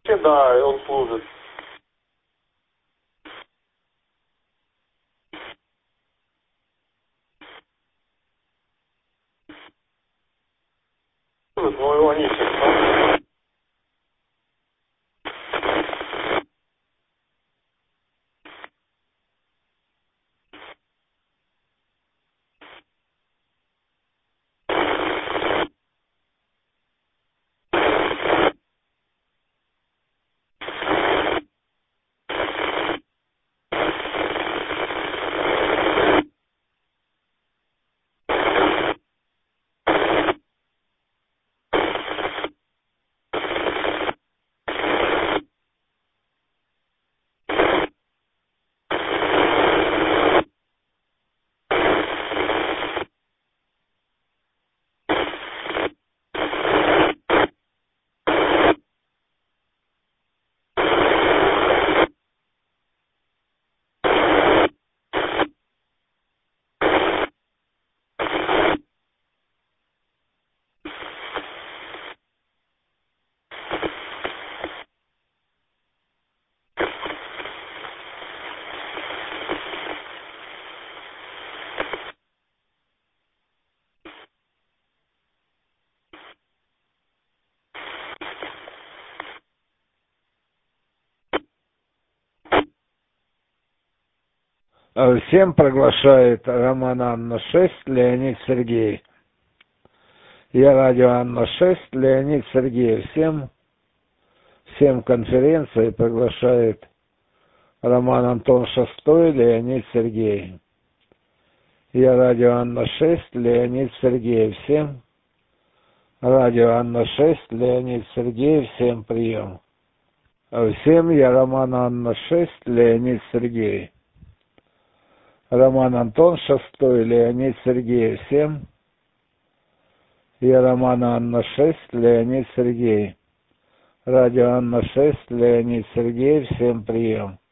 Да, он служит. Ну, его нет сейчас. Всем приглашает Роман Анна-6, Леонид Сергей. Я радио Анна-6, Леонид Сергей. Всем конференции приглашает Роман Антон 6, Леонид Сергей. Я радио Анна-6, Леонид Сергей. Всем радио Анна-6, Леонид Сергей. Всем прием. Всем я Роман Анна-6, Леонид Сергей. Роман Антон 6, Леонид Сергей. Всем я Роман Анна-6, Леонид Сергей. Радио Анна-6, Леонид Сергей. Всем прием.